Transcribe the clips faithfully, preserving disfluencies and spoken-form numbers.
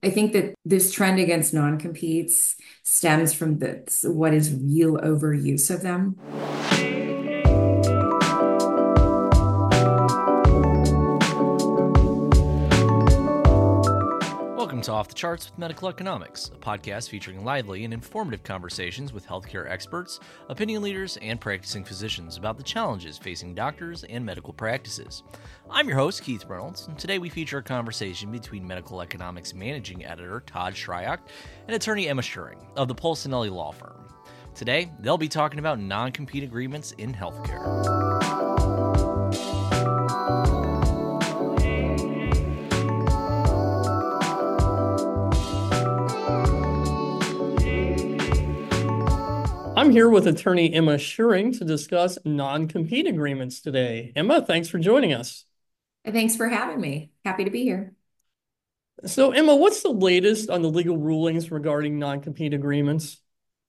I think that this trend against non-competes stems from the what is real overuse of them. Welcome to Off the Charts with Medical Economics, a podcast featuring lively and informative conversations with healthcare experts, opinion leaders, and practicing physicians about the challenges facing doctors and medical practices. I'm your host, Keith Reynolds, and today we feature a conversation between Medical Economics Managing Editor Todd Shryock and attorney Emma Schuring of the Polsinelli Law Firm. Today, they'll be talking about non-compete agreements in healthcare. I'm here with attorney Emma Schuring to discuss non-compete agreements today. Emma, thanks for joining us. Thanks for having me. Happy to be here. So, Emma, what's the latest on the legal rulings regarding non-compete agreements?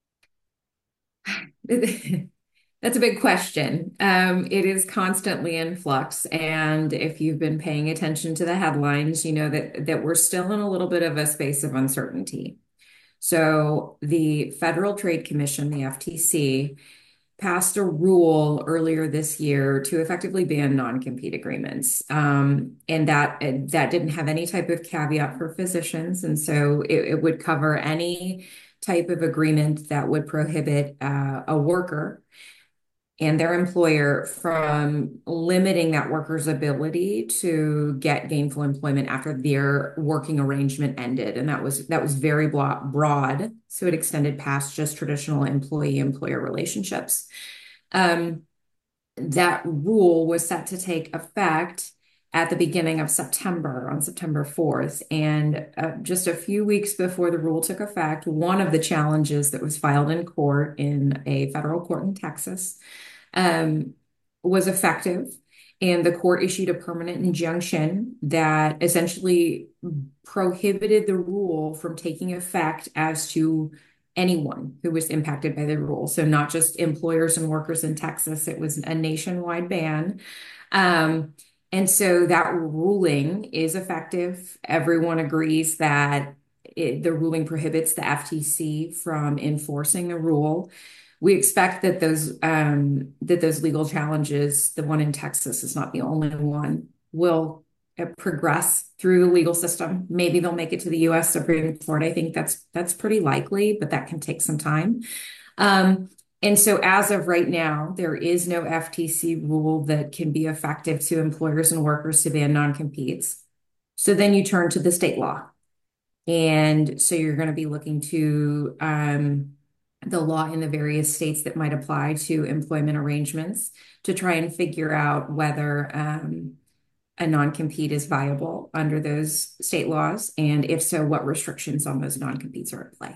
That's a big question. Um, it is constantly in flux, and if you've been paying attention to the headlines, you know that that we're still in a little bit of a space of uncertainty. So the Federal Trade Commission, the F T C, passed a rule earlier this year to effectively ban non-compete agreements. Um, and that that didn't have any type of caveat for physicians. And so it, it would cover any type of agreement that would prohibit uh, a worker and their employer from limiting that worker's ability to get gainful employment after their working arrangement ended. And that was that was very broad. So it extended past just traditional employee-employer relationships. Um, that rule was set to take effect at the beginning of September, on September fourth. And uh, just a few weeks before the rule took effect, one of the challenges that was filed in court in a federal court in Texas um, was effective. And the court issued a permanent injunction that essentially prohibited the rule from taking effect as to anyone who was impacted by the rule. So not just employers and workers in Texas, it was a nationwide ban. Um, and so that ruling is effective. Everyone agrees that it, the ruling prohibits the F T C from enforcing the rule. We expect that those um, that those legal challenges, the one in Texas is not the only one, will uh, progress through the legal system. Maybe they'll make it to the U S Supreme Court. I think that's that's pretty likely, but that can take some time. Um, and so as of right now, there is no F T C rule that can be effective to employers and workers to ban non-competes. So then you turn to the state law. And so you're going to be looking to um, the law in the various states that might apply to employment arrangements to try and figure out whether um, a non-compete is viable under those state laws. And if so, what restrictions on those non-competes are at play.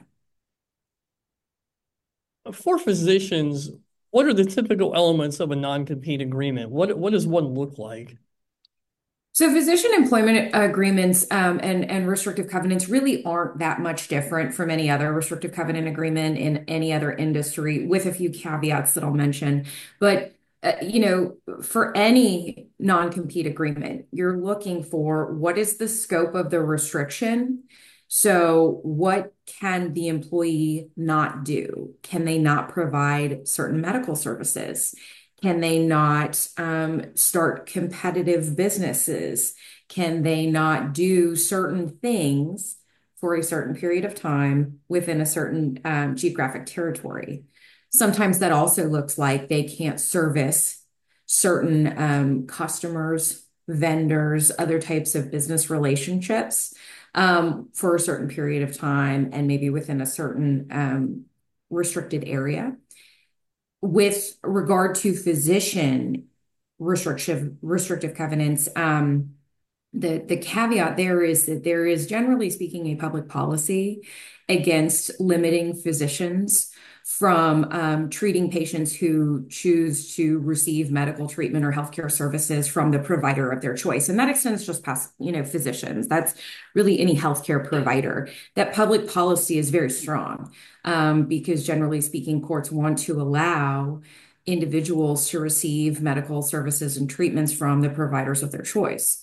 For physicians, what are the typical elements of a non-compete agreement? What, what does one look like? So physician employment agreements um, and, and restrictive covenants really aren't that much different from any other restrictive covenant agreement in any other industry, with a few caveats that I'll mention. But, uh, you know, for any non-compete agreement, you're looking for what is the scope of the restriction? So what can the employee not do? Can they not provide certain medical services? Can they not um, start competitive businesses? Can they not do certain things for a certain period of time within a certain um, geographic territory? Sometimes that also looks like they can't service certain um, customers, vendors, other types of business relationships um, for a certain period of time and maybe within a certain um, restricted area. With regard to physician restrictive restrictive covenants, um, the the caveat there is that there is, generally speaking, a public policy against limiting physicians from um, treating patients who choose to receive medical treatment or healthcare services from the provider of their choice. And that extends just past, you know, physicians. That's really any healthcare provider. That public policy is very strong um, because, generally speaking, courts want to allow individuals to receive medical services and treatments from the providers of their choice.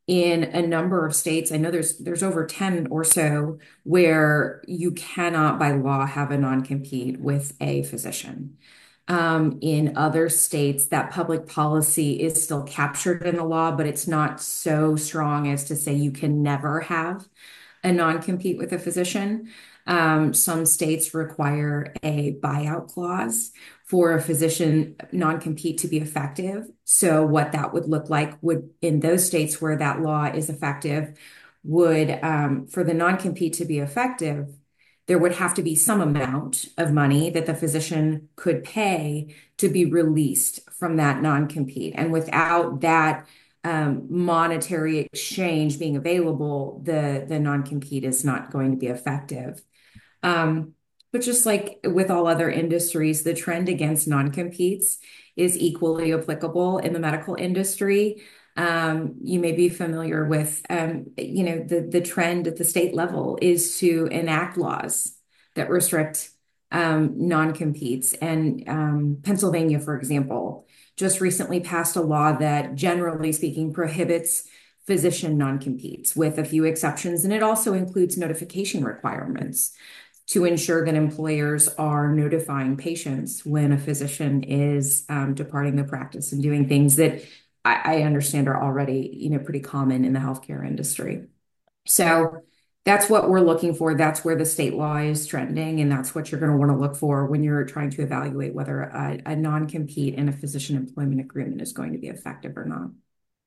in a number of states, I know there's there's over ten or so where you cannot by law have a non-compete with a physician. Um, in other states, that public policy is still captured in the law, but it's not so strong as to say you can never have a non-compete with a physician. Um, some states require a buyout clause for a physician non-compete to be effective. So what that would look like would, in those states where that law is effective, would um, for the non-compete to be effective, there would have to be some amount of money that the physician could pay to be released from that non-compete. And without that um, monetary exchange being available, the, the non-compete is not going to be effective. Um, but just like with all other industries, the trend against non-competes is equally applicable in the medical industry. Um, you may be familiar with, um, you know, the, the trend at the state level is to enact laws that restrict um, non-competes. And um, Pennsylvania, for example, just recently passed a law that, generally speaking, prohibits physician non-competes with a few exceptions. And it also includes notification requirements to ensure that employers are notifying patients when a physician is um, departing the practice and doing things that I, I understand are already, you know, pretty common in the healthcare industry. So that's what we're looking for. That's where the state law is trending, and that's what you're going to want to look for when you're trying to evaluate whether a, a non-compete in a physician employment agreement is going to be effective or not.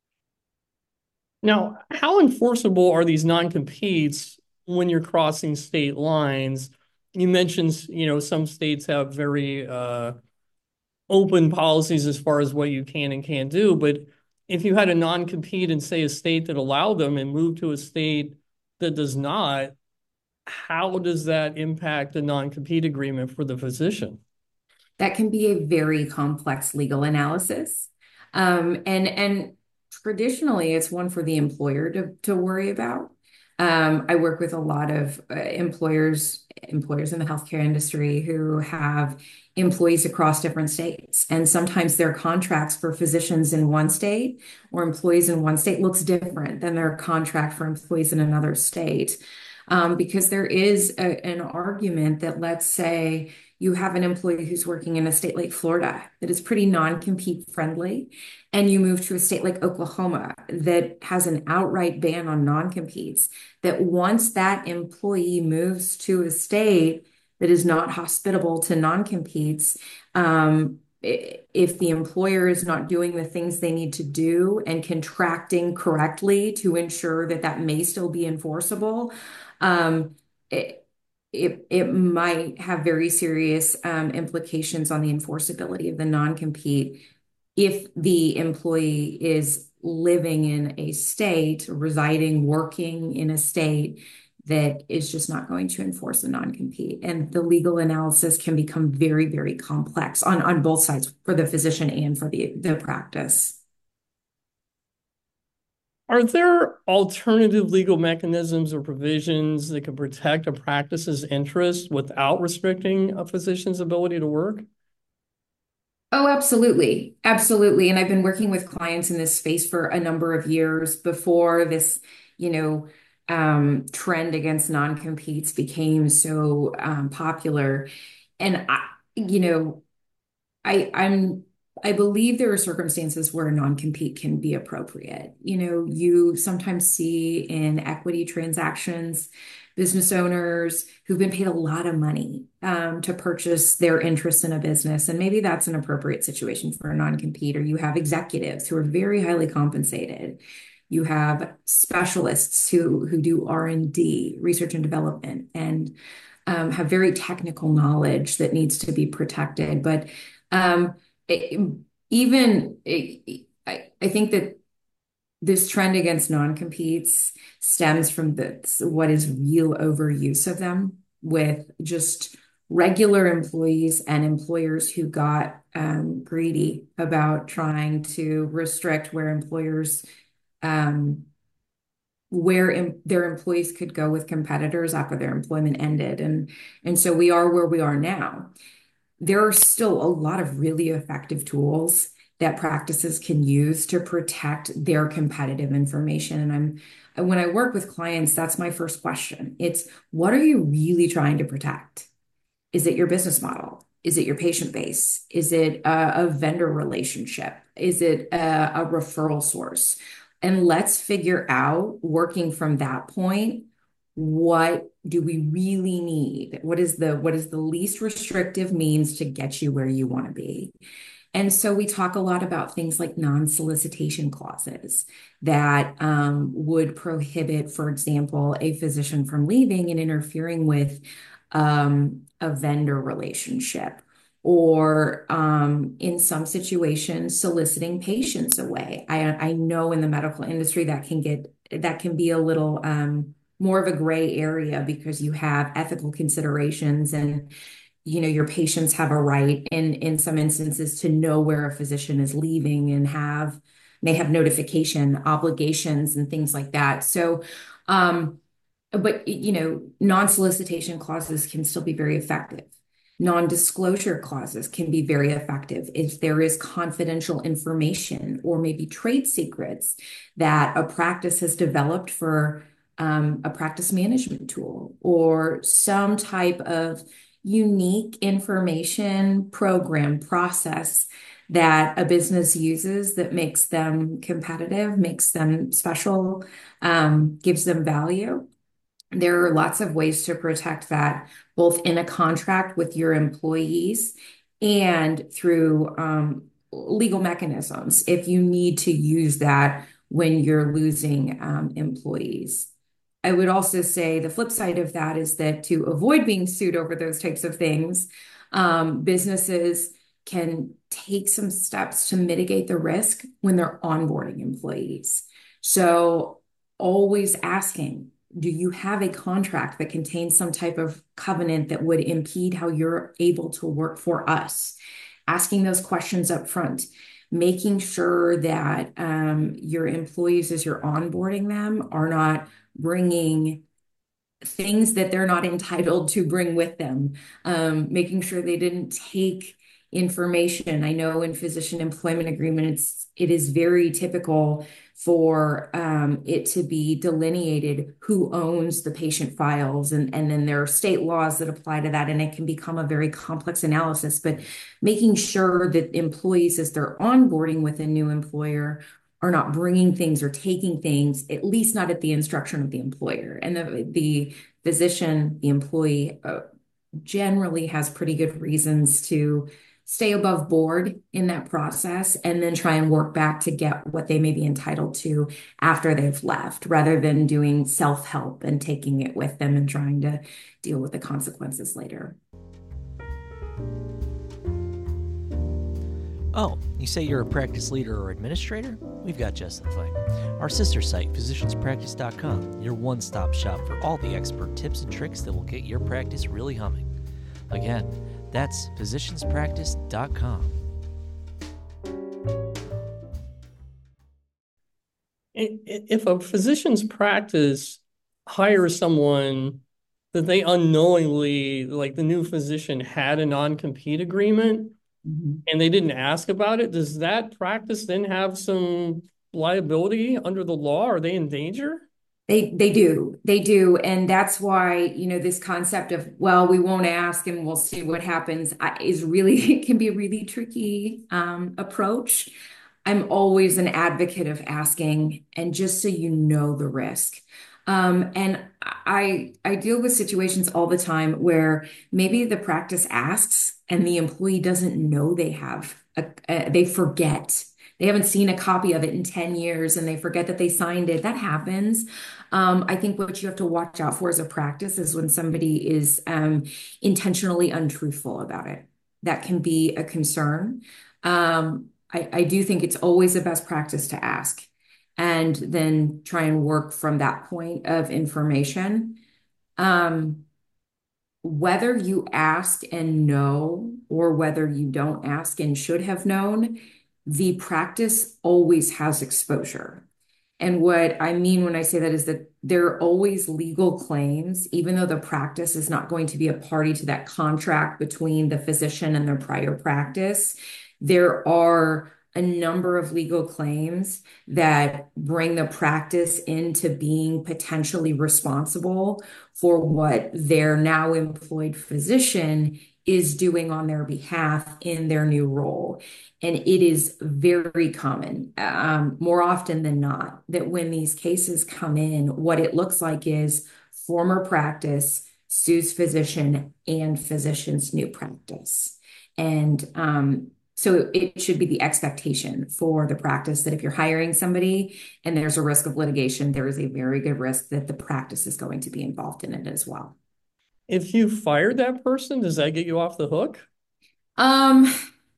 Now, how enforceable are these non-competes when you're crossing state lines? You mentioned, you know, some states have very uh, open policies as far as what you can and can't do, but if you had a non-compete in, say, a state that allowed them and moved to a state that does not, how does that impact the non-compete agreement for the physician? That can be a very complex legal analysis. Um, and and traditionally, it's one for the employer to, to worry about. Um, I work with a lot of uh, employers, employers in the healthcare industry who have employees across different states. And sometimes their contracts for physicians in one state or employees in one state looks different than their contract for employees in another state. Um, because there is a, an argument that, let's say, you have an employee who's working in a state like Florida that is pretty non-compete friendly, and you move to a state like Oklahoma that has an outright ban on non-competes, that once that employee moves to a state that is not hospitable to non-competes, um, if the employer is not doing the things they need to do and contracting correctly to ensure that that may still be enforceable, um, it, it, it might have very serious um, implications on the enforceability of the non-compete if the employee is living in a state, residing, working in a state that is just not going to enforce a non-compete. And the legal analysis can become very, very complex on, on both sides for the physician and for the, the practice. Are there alternative legal mechanisms or provisions that can protect a practice's interests without restricting a physician's ability to work? Oh, absolutely. Absolutely. And I've been working with clients in this space for a number of years before this, you know, um, trend against non-competes became so um, popular. And I, you know, I, I'm, I believe there are circumstances where a non-compete can be appropriate. You know, you sometimes see in equity transactions, business owners who've been paid a lot of money um, to purchase their interest in a business. And maybe that's an appropriate situation for a non-compete. Or you have executives who are very highly compensated. You have specialists who, who do R and D, research and development, and um, have very technical knowledge that needs to be protected. But um, it, even it, I, I think that this trend against non-competes stems from this, what is real overuse of them with just regular employees and employers who got um, greedy about trying to restrict where employers um, where em their employees could go with competitors after their employment ended. And, and so we are where we are now. There are still a lot of really effective tools that practices can use to protect their competitive information. And I'm when I work with clients, that's my first question. It's what are you really trying to protect? Is it your business model? Is it your patient base? Is it a, a vendor relationship? Is it a, a referral source? And let's figure out, working from that point, what do we really need? What is the what is the least restrictive means to get you where you want to be? And so we talk a lot about things like non-solicitation clauses that um, would prohibit, for example, a physician from leaving and interfering with um, a vendor relationship, or um, in some situations, soliciting patients away. I, I know in the medical industry that can get that can be a little um, more of a gray area because you have ethical considerations, and you know your patients have a right in in some instances to know where a physician is leaving and have may have notification obligations and things like that. So um but you know non-solicitation clauses can still be very effective. Non-disclosure clauses can be very effective if there is confidential information or maybe trade secrets that a practice has developed for um, a practice management tool, or some type of unique information program process that a business uses that makes them competitive, makes them special, um, gives them value. There are lots of ways to protect that, both in a contract with your employees and through um, legal mechanisms if you need to use that when you're losing um, employees. I would also say the flip side of that is that to avoid being sued over those types of things, um, businesses can take some steps to mitigate the risk when they're onboarding employees. So always asking, do you have a contract that contains some type of covenant that would impede how you're able to work for us? Asking those questions up front, making sure that um, your employees, as you're onboarding them, are not bringing things that they're not entitled to bring with them, um, making sure they didn't take information. I know in physician employment agreements, it is very typical for um, it to be delineated who owns the patient files, and, and then there are state laws that apply to that, and it can become a very complex analysis. But making sure that employees, as they're onboarding with a new employer, are not bringing things or taking things, at least not at the instruction of the employer. And the, the physician, the employee, uh, generally has pretty good reasons to stay above board in that process and then try and work back to get what they may be entitled to after they've left, rather than doing self-help and taking it with them and trying to deal with the consequences later. Oh, you say you're a practice leader or administrator? We've got just the thing. Our sister site, physicians practice dot com, your one-stop shop for all the expert tips and tricks that will get your practice really humming. Again, that's physicians practice dot com. If a physician's practice hires someone that they unknowingly, like the new physician had a non-compete agreement, mm-hmm. and they didn't ask about it, does that practice then have some liability under the law? Are they in danger? They they do. They do. And that's why, you know, this concept of, well, we won't ask and we'll see what happens is really, it can be a really tricky um, approach. I'm always an advocate of asking, and just so you know the risk. Um, and I I deal with situations all the time where maybe the practice asks and the employee doesn't know they have, a, a, they forget. They haven't seen a copy of it in ten years and they forget that they signed it. That happens. Um, I think what you have to watch out for as a practice is when somebody is um, intentionally untruthful about it. That can be a concern. Um, I, I do think it's always the best practice to ask and then try and work from that point of information. Um, whether you ask and know, or whether you don't ask and should have known, the practice always has exposure. And what I mean when I say that is that there are always legal claims, even though the practice is not going to be a party to that contract between the physician and their prior practice. There are a number of legal claims that bring the practice into being potentially responsible for what their now employed physician is doing on their behalf in their new role. And it is very common, um, more often than not, that when these cases come in, what it looks like is former practice sues physician and physician's new practice. And um, so it should be the expectation for the practice that if you're hiring somebody and there's a risk of litigation, there is a very good risk that the practice is going to be involved in it as well. If you fire that person, does that get you off the hook? Um,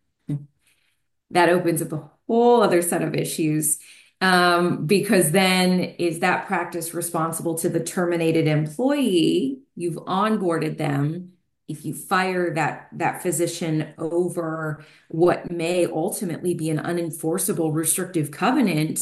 that opens up a whole other set of issues. Um, because then is that practice responsible to the terminated employee? You've onboarded them. If you fire that that physician over what may ultimately be an unenforceable restrictive covenant,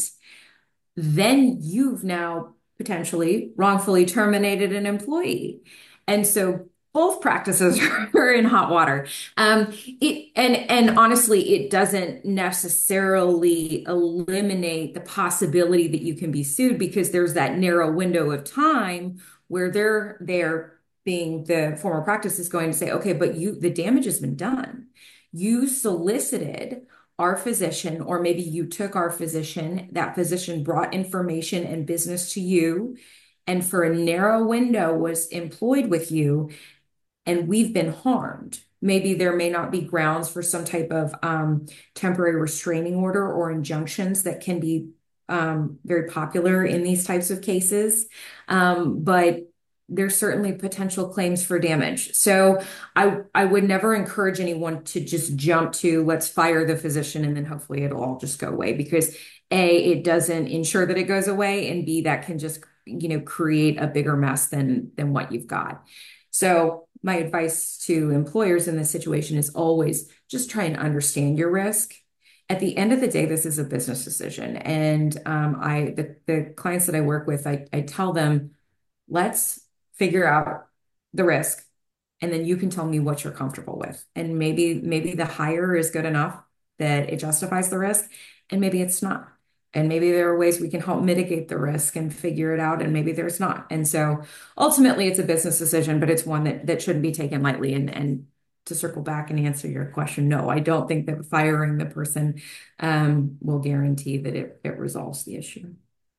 then you've now potentially wrongfully terminated an employee. And so both practices are in hot water. Um, it, and, and honestly, it doesn't necessarily eliminate the possibility that you can be sued because there's that narrow window of time where they're there being the former practice is going to say, okay, but you, the damage has been done. You solicited our physician, or maybe you took our physician, that physician brought information and business to you, and for a narrow window was employed with you, and we've been harmed. Maybe there may not be grounds for some type of um, temporary restraining order or injunctions that can be um, very popular in these types of cases. Um, but there's certainly potential claims for damage. So I, I would never encourage anyone to just jump to let's fire the physician and then hopefully it'll all just go away because A, it doesn't ensure that it goes away, and B, that can just, you know, create a bigger mess than than what you've got. So my advice to employers in this situation is always just try and understand your risk. At the end of the day, this is a business decision. And um, I, the, the clients that I work with, I, I tell them, let's figure out the risk, and then you can tell me what you're comfortable with. And maybe, maybe the hire is good enough that it justifies the risk, and maybe it's not. And maybe there are ways we can help mitigate the risk and figure it out, and maybe there's not. And so ultimately it's a business decision, but it's one that that shouldn't be taken lightly. And and to circle back and answer your question, no, I don't think that firing the person um, will guarantee that it, it resolves the issue.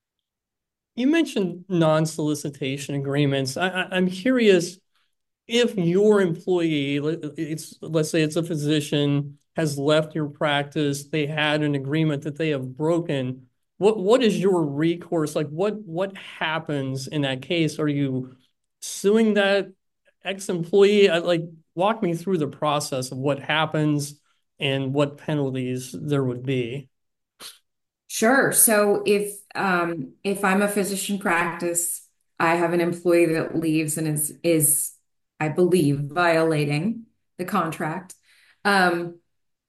You mentioned non-solicitation agreements. I, I, I'm curious if your employee, it's let's say it's a physician, has left your practice, they had an agreement that they have broken. What what is your recourse? Like what what happens in that case? Are you suing that ex-employee? Like walk me through the process of what happens and what penalties there would be. Sure. So if um, if I'm a physician practice, I have an employee that leaves and is is I believe violating the contract. Um,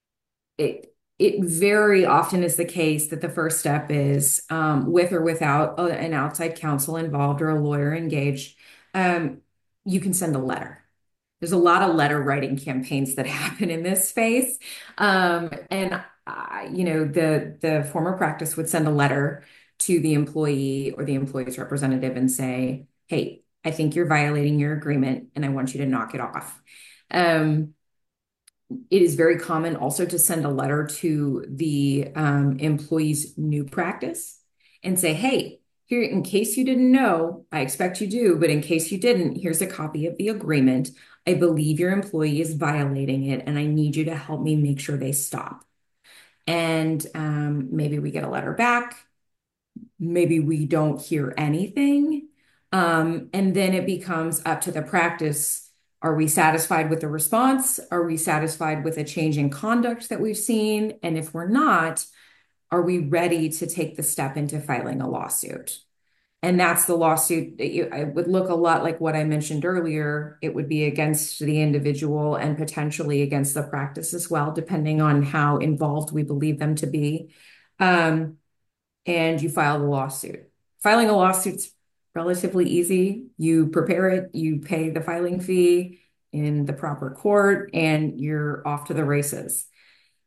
it it very often is the case that the first step is um, with or without a, an outside counsel involved or a lawyer engaged. Um, you can send a letter. There's a lot of letter writing campaigns that happen in this space. Um, and, uh, you know, the, the former practice would send a letter to the employee or the employee's representative and say, hey, I think you're violating your agreement and I want you to knock it off. Um, it is very common also to send a letter to the um, employee's new practice and say, hey, here, in case you didn't know, I expect you do, but in case you didn't, here's a copy of the agreement. I believe your employee is violating it, and I need you to help me make sure they stop. And um, maybe we get a letter back. Maybe we don't hear anything. Um, and then it becomes up to the practice. Are we satisfied with the response? Are we satisfied with a change in conduct that we've seen? And if we're not, are we ready to take the step into filing a lawsuit? And that's the lawsuit that you, it would look a lot like what I mentioned earlier. It would be against the individual and potentially against the practice as well, depending on how involved we believe them to be. Um, and you file the lawsuit. Filing a lawsuit's relatively easy. You prepare it, you pay the filing fee in the proper court, and you're off to the races.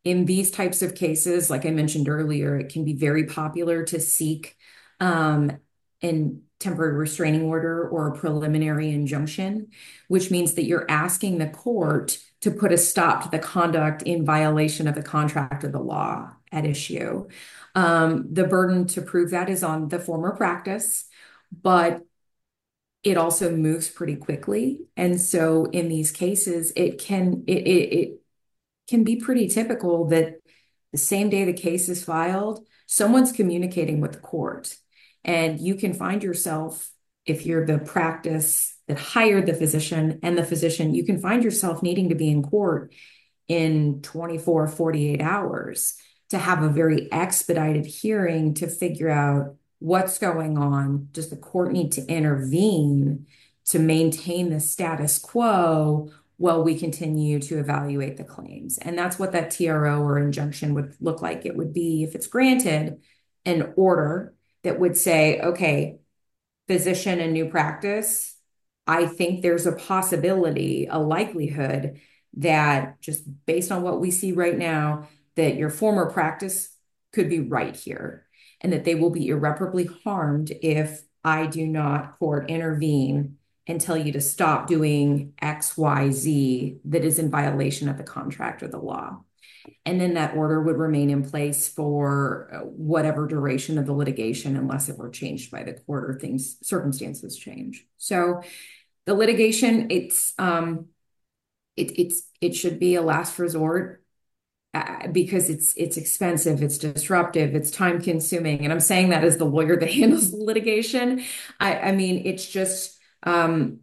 in these types of cases, like I mentioned earlier, it can be very popular to seek um, an temporary restraining order or a preliminary injunction, which means that you're asking the court to put a stop to the conduct in violation of the contract or the law at issue. Um, the burden to prove that is on the former practice, but it also moves pretty quickly. And so in these cases, it can it, it, it can be pretty typical that the same day the case is filed, someone's communicating with the court. And you can find yourself, if you're the practice that hired the physician and the physician, you can find yourself needing to be in court in twenty-four, forty-eight hours to have a very expedited hearing to figure out what's going on. Does the court need to intervene to maintain the status quo while we continue to evaluate the claims? And that's what that T R O or injunction would look like. It would be, if it's granted, an order that would say, okay, physician and new practice, I think there's a possibility, a likelihood that just based on what we see right now, that your former practice could be right here and that they will be irreparably harmed if I do not, court, intervene and tell you to stop doing X, Y, Z that is in violation of the contract or the law. And then that order would remain in place for whatever duration of the litigation, unless it were changed by the court or things, circumstances change. So the litigation, it's um, it it's it should be a last resort uh, because it's it's expensive, it's disruptive, it's time consuming. And I'm saying that as the lawyer that handles the litigation. I, I mean, it's just um,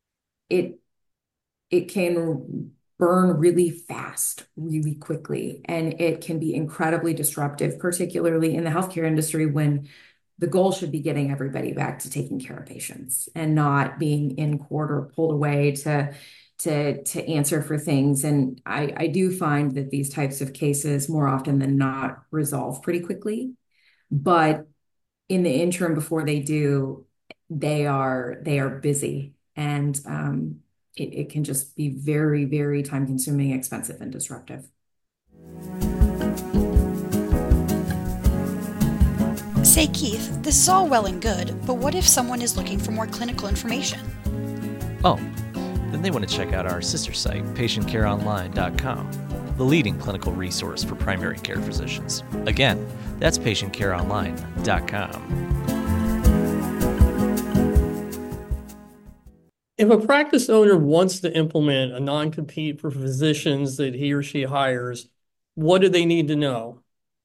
it it can burn really fast, really quickly, and it can be incredibly disruptive, particularly in the healthcare industry when the goal should be getting everybody back to taking care of patients and not being in court or pulled away to to to answer for things. And I, I do find that these types of cases more often than not resolve pretty quickly. But in the interim before they do, they are they are busy. And um, it, it can just be very, very time consuming, expensive, and disruptive. Say, Keith, this is all well and good, but what if someone is looking for more clinical information? Oh, then they want to check out our sister site, patient care online dot com, the leading clinical resource for primary care physicians. Again, that's patient care online dot com. If a practice owner wants to implement a non-compete for physicians that he or she hires, what do they need to know?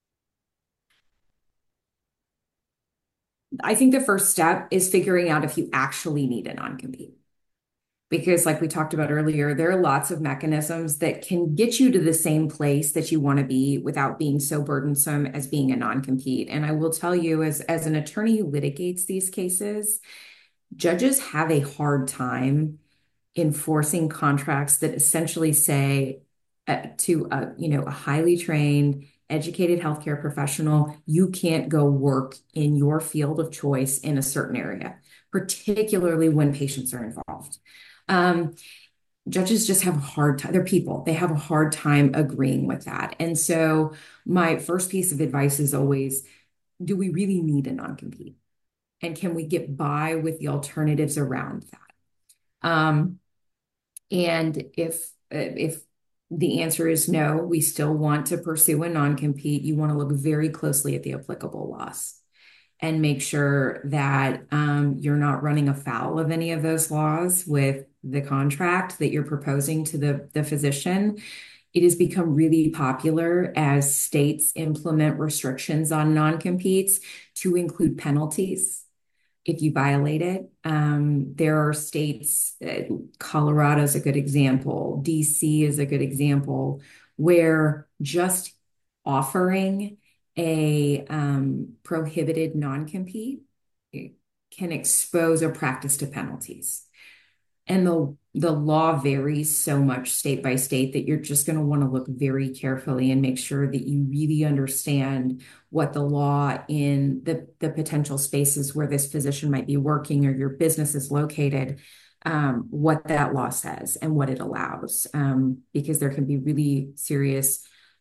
I think the first step is figuring out if you actually need a non-compete. Because like we talked about earlier, there are lots of mechanisms that can get you to the same place that you want to be without being so burdensome as being a non-compete. And I will tell you, as, as an attorney who litigates these cases, judges have a hard time enforcing contracts that essentially say uh, to a, you know, a highly trained, educated healthcare professional, you can't go work in your field of choice in a certain area, particularly when patients are involved. Um, judges just have a hard time. They're people. They have a hard time agreeing with that. And so my first piece of advice is always, do we really need a non-compete? And can we get by with the alternatives around that? Um, and if if the answer is no, we still want to pursue a non-compete, you want to look very closely at the applicable laws and make sure that um, you're not running afoul of any of those laws with the contract that you're proposing to the, the physician. It has become really popular as states implement restrictions on non-competes to include penalties if you violate it. Um, there are states, uh, Colorado is a good example, D C is a good example, where just offering a um, prohibited non-compete can expose a practice to penalties. And the, the law varies so much state by state that you're just going to want to look very carefully and make sure that you really understand what the law in the, the potential spaces where this physician might be working or your business is located, um, what that law says and what it allows, um, because there can be really serious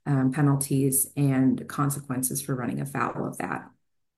um, penalties and consequences for running afoul of that.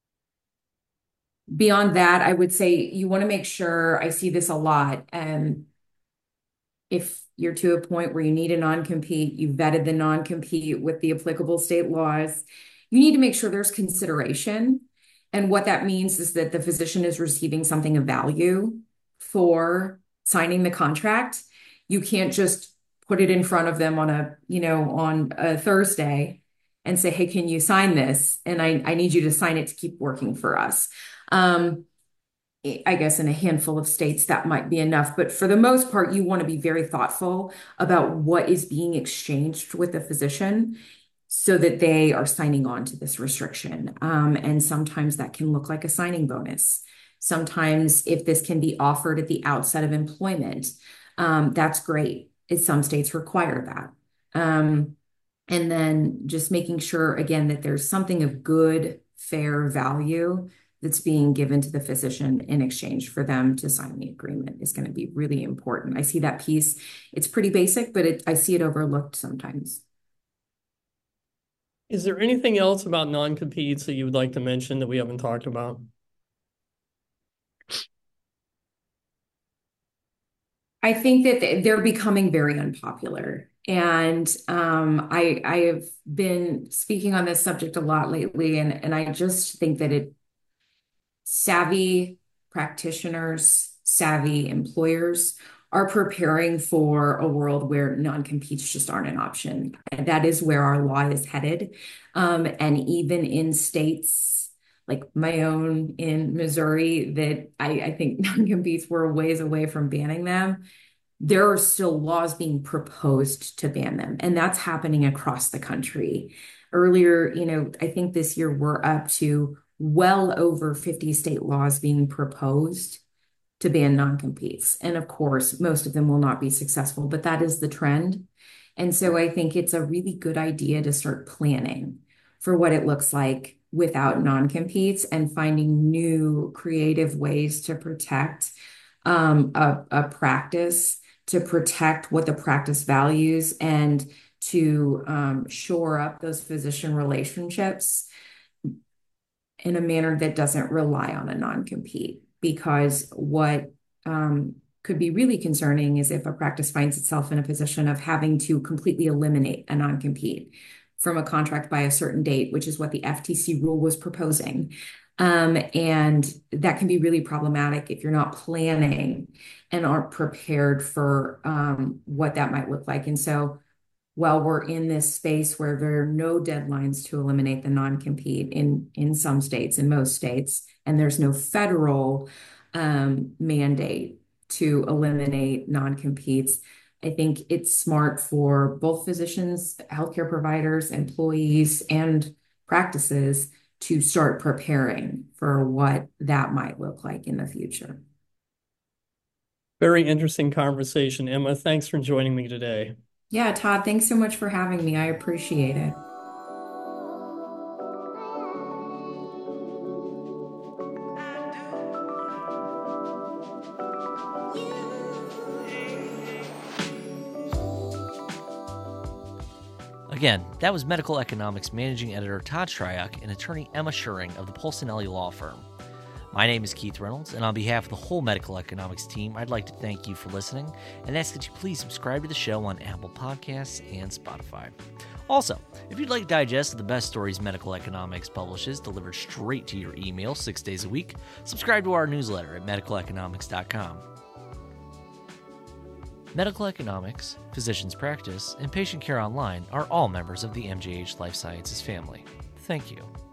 Beyond that, I would say you want to make sure, I see this a lot, and if you're to a point where you need a non-compete, you've vetted the non-compete with the applicable state laws, you need to make sure there's consideration. And what that means is that the physician is receiving something of value for signing the contract. You can't just put it in front of them on a, you know, on a Thursday and say, hey, can you sign this? And I, I need you to sign it to keep working for us. Um, I guess in a handful of states that might be enough, but for the most part, you want to be very thoughtful about what is being exchanged with the physician so that they are signing on to this restriction. Um, and sometimes that can look like a signing bonus. Sometimes if this can be offered at the outset of employment, um, that's great. Some states require that. Um, and then just making sure, again, that there's something of good, fair value that's being given to the physician in exchange for them to sign the agreement is going to be really important. I see that piece. It's pretty basic, but it, I see it overlooked sometimes. Is there anything else about non-competes that you would like to mention that we haven't talked about? I think that they're becoming very unpopular. And um, I, I have been speaking on this subject a lot lately, and, and I just think that it savvy practitioners, savvy employers are preparing for a world where non-competes just aren't an option. And that is where our law is headed. Um, and even in states like my own in Missouri, that I, I think non-competes were a ways away from banning them, there are still laws being proposed to ban them. And that's happening across the country. Earlier, you know, I think this year we're up to well over fifty state laws being proposed to ban non-competes. And of course, most of them will not be successful, but that is the trend. And so I think it's a really good idea to start planning for what it looks like without non-competes and finding new creative ways to protect um, a, a practice, to protect what the practice values, and to um, shore up those physician relationships in a manner that doesn't rely on a non-compete. Because what um, could be really concerning is if a practice finds itself in a position of having to completely eliminate a non-compete from a contract by a certain date, which is what the F T C rule was proposing. Um, and that can be really problematic if you're not planning and aren't prepared for um, what that might look like. And so while we're in this space where there are no deadlines to eliminate the non-compete in, in some states, in most states, and there's no federal um, mandate to eliminate non-competes, I think it's smart for both physicians, healthcare providers, employees, and practices to start preparing for what that might look like in the future. Very interesting conversation. Emma, thanks for joining me today. Yeah, Todd, thanks so much for having me. I appreciate it. Again, that was Medical Economics Managing Editor Todd Stryok and attorney Emma Schuring of the Polsinelli Law Firm. My name is Keith Reynolds, and on behalf of the whole Medical Economics team, I'd like to thank you for listening and ask that you please subscribe to the show on Apple Podcasts and Spotify. Also, if you'd like to digest the best stories Medical Economics publishes delivered straight to your email six days a week, subscribe to our newsletter at medical economics dot com. Medical Economics, Physicians Practice, and Patient Care Online are all members of the M G H Life Sciences family. Thank you.